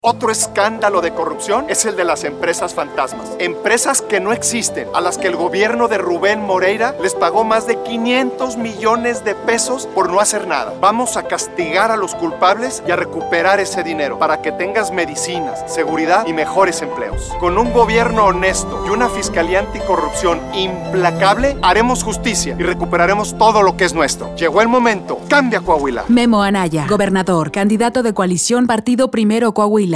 Otro escándalo de corrupción es el de las empresas fantasmas. Empresas que no existen, a las que el gobierno de Rubén Moreira les pagó más de 500 millones de pesos por no hacer nada. Vamos a castigar a los culpables y a recuperar ese dinero para que tengas medicinas, seguridad y mejores empleos. Con un gobierno honesto y una fiscalía anticorrupción implacable, haremos justicia y recuperaremos todo lo que es nuestro. Llegó el momento. Cambia Coahuila. Memo Anaya, gobernador, candidato de coalición Partido Primero Coahuila.